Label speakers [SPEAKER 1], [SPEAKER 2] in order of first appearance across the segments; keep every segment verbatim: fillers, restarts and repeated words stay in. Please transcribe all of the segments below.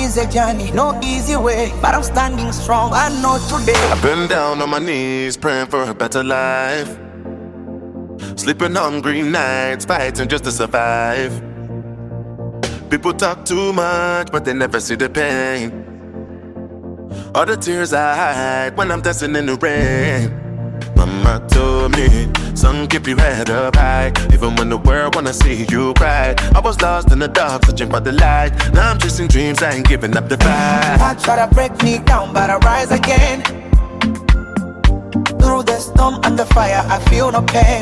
[SPEAKER 1] is a journey, no easy way, but I'm standing strong, I know today.
[SPEAKER 2] I've been down on my knees, praying for a better life. Sleeping on green nights, fighting just to survive. People talk too much, but they never see the pain. All the tears I hide when I'm dancing in the rain. Mama told me, son, keep your head up high, even when the world wanna see you cry. I was lost in the dark, searching for the light. Now I'm chasing dreams, I ain't giving up the fight.
[SPEAKER 1] I try to break me down, but I rise again. Through the storm and the fire, I feel no pain.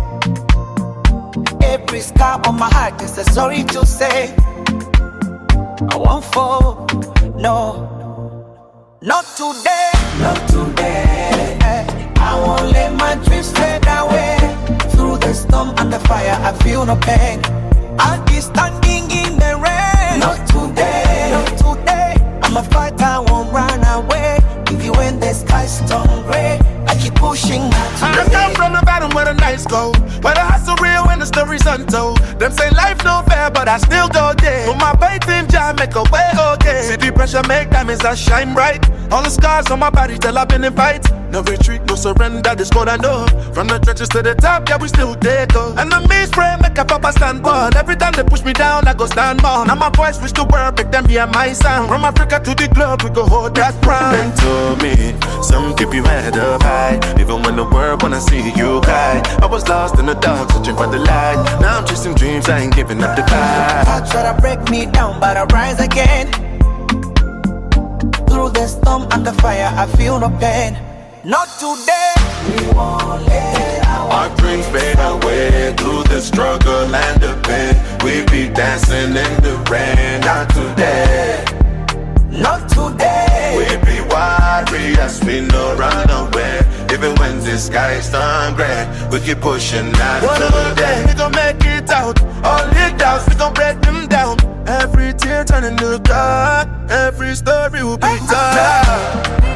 [SPEAKER 1] Every scar on my heart is a story to say. I won't fall, no, not today, not today. I won't let my dreams fade away. Through the storm and the fire, I feel no pain. I'll be standing in the rain. Not today, not today. I'm a fighter, I won't run away. Even when the sky's turn gray, I keep pushing.
[SPEAKER 2] I come from the bottom where the nights go, where the hustle real when the story's untold. Them say life no fair, but I still go there. Put my faith in Jah, make a way, okay. City pressure make diamonds that shine bright. All the scars on my body tell I've been in fights. No retreat, no surrender, this what I know. From the trenches to the top, yeah, we still there though. Enemies pray, make a papa stand one. Every time they push me down, I go stand more. Now my voice reach the world, make them hear my sound. From Africa to the globe, we go hold that crown. They told me, some keep your head up high, even when the world wanna see you cry. I was lost in the dark, searching for the light. Now I'm chasing dreams, I ain't giving up the fight.
[SPEAKER 1] I try to break me down, but I rise again. Through the storm and the fire, I feel no pain. Not today. We won't let our,
[SPEAKER 2] our dreams fade away. Through the struggle and the pain, we be dancing in the rain. Not today.
[SPEAKER 1] Not today.
[SPEAKER 2] We be warriors, we no run away. Even when the skies turn gray, we keep pushing on today. We gon' make it out. All the doubts, we gon' break them down. Every tear turning to God. Every story will be told.